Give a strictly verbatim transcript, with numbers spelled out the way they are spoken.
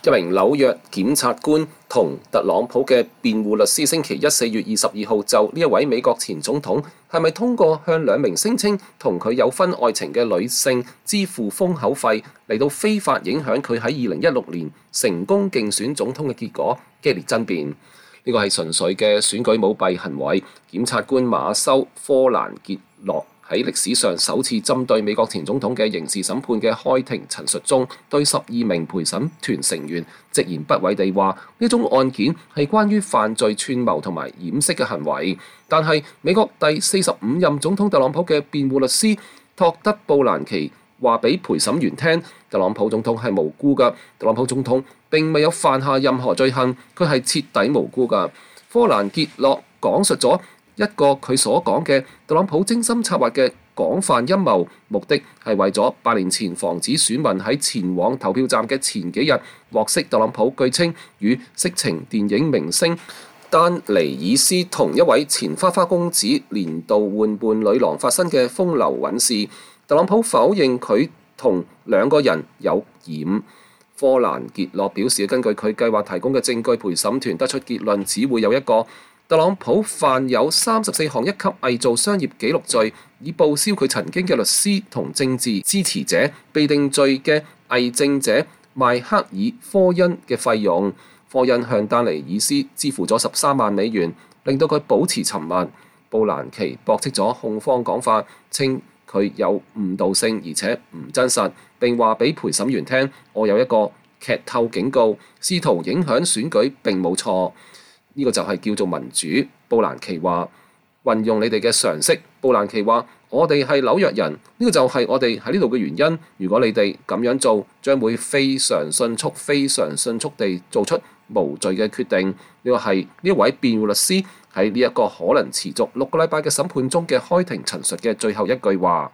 一名紐約檢察官同特朗普嘅辯護律師星期一四月二十二號就呢一位美國前總統係咪通過向兩名聲稱同佢有婚外情嘅女性支付封口費嚟到非法影響佢喺二零一六年成功競選總統嘅結果激烈爭辯。呢個係純粹嘅選舉舞弊行為。檢察官馬修科蘭傑洛喺歷史上首次針對美國前總統嘅刑事審判嘅開庭陳述中，對十二名陪審團成員直言不諱地話：呢種案件係關於犯罪串謀同埋掩飾嘅行為。但係美國第四十五任總統特朗普嘅辯護律師托德布蘭奇話俾陪審員聽，特朗普總統係無辜㗎，特朗普總統並未有犯下任何罪行，佢係徹底無辜㗎。科蘭傑洛講述咗一個佢所講嘅特朗普精心策劃嘅廣泛陰謀，目的係為咗八年前防止選民喺前往投票站嘅前幾日獲悉特朗普據稱與色情電影明星丹尼爾斯同一位前花花公子年度換伴女郎發生嘅風流韻事。特朗普否認佢同兩個人有染。科蘭傑洛表示，根據佢計劃提供嘅證據，陪審團得出結論只會有一個：特朗普犯有三十四項一級偽造商業紀錄罪，以報銷佢曾經嘅律師同政治支持者被定罪嘅偽證者邁克爾科恩嘅費用。科恩向丹尼爾斯支付咗十三萬美元，令到佢保持沉默。布蘭奇駁斥咗控方講法，稱佢有誤導性而且唔真實，並話俾陪審員聽：我有一個劇透警告，試圖影響選舉並冇錯。呢個就係叫做民主。布蘭奇話：運用你哋嘅常識。布蘭奇話：我哋係紐約人，呢個就係我哋喺呢度嘅原因。如果你哋咁樣做，將會非常迅速、非常迅速地做出無罪嘅決定。呢個係呢位辯護律師喺呢一個可能持續六個禮拜嘅審判中嘅開庭陳述嘅最後一句話。